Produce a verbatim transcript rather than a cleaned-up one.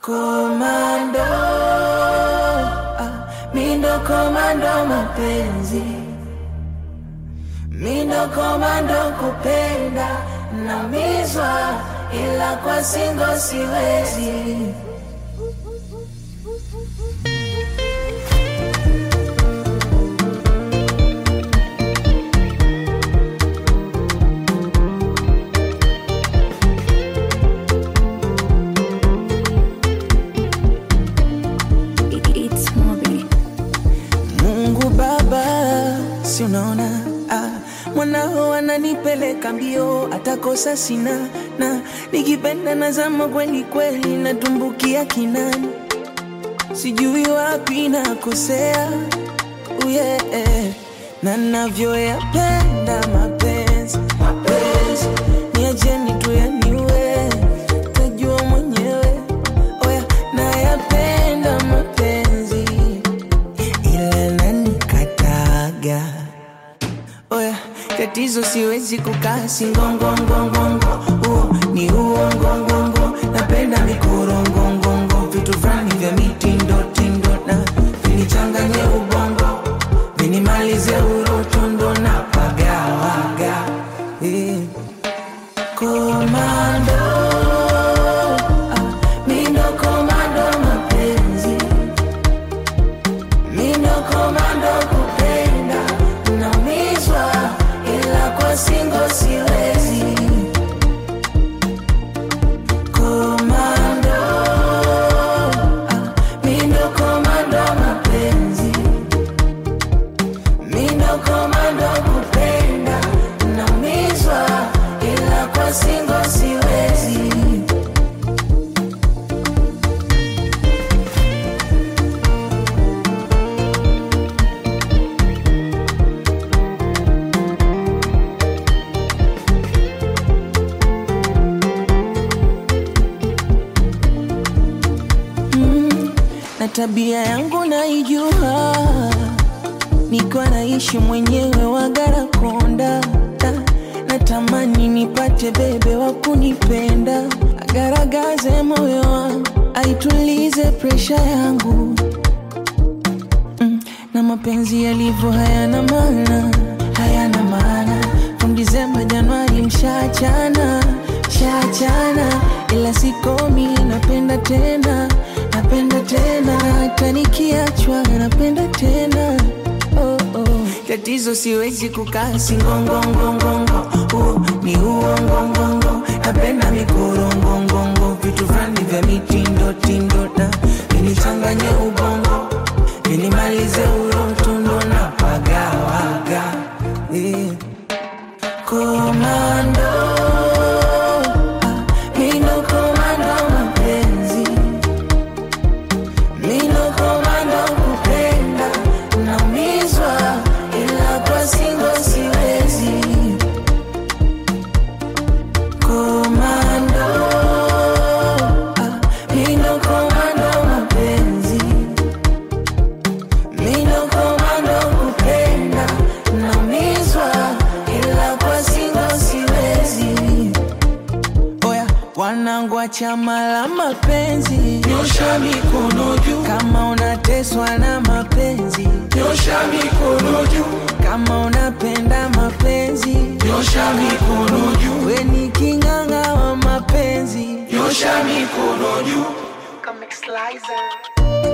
Komando, ah, mindo komando mapenzi, mindo komando kupenda na mizwa, ila kwa singo siwezi. Si unaona, ah, mwanao ananipeleka mbio, atakosa sina, na nikipenda nazama kweli kweli, natumbukia kinani, sijui wapi nakosea, oh yeah, na navyoyapenda mapenzi, mapenzi, niacheni tu yaniwe, tajua mwenyewe, oh yeah, nayapenda mapenzi, ila nanikataga. Oya, tatizo siwezi kukaa singongongongongo, uo ni uongongongo, napenda mikorongongongo, vitu frani vya mitindo tindo na vinichanganye ubongo, vinimalize urotondo na pagawaga, eh. Komando, ah, mindo komando mapenzi, mindo komando kupenda na mizwa, ila kwa singo siwezi. Komando, ah, mindo komando mapenzi, mindo komando kupenda na mizwa, ila kwa singo siwezi. Na tabia yangu naijua, niko naishi mwenyewe wagara konda, natamani nipate bebe wa kunipenda, agaragaze moyo wangu, aitulize presha yangu, mm, na mapenzi yalivyo hayana maana, hayana maana, from December Januari mshachana, mshachana, ila sikomi, napenda tena, napenda tena, hata nikiachwa napenda tena, oh oh. Tatizo siwezi kukaa singongongongongo, uh, ni uongongongo, napenda mikorongongongo, vitu frani vya mitindo tindo na vinichanganye ubongo, vinimalize urotondo na pagawaga, eh. Komando, ah, mindo komando mapenzi, mindo komando kupenda na mizwa, ila kwa singo siwezi. Komando, ah, mindo komando mapenzi, mindo komando kupenda na mizwa, ila kwa singo siwezi. Oya, wanangu wa chama la mapenzi, nyosha mikono juu kama unateswa na mapenzi, nyosha mikono juu kama unapenda mapenzi, nyosha mikono juu, we ni kinganga wa mapenzi, nyosha mikono juu. Come Slicer.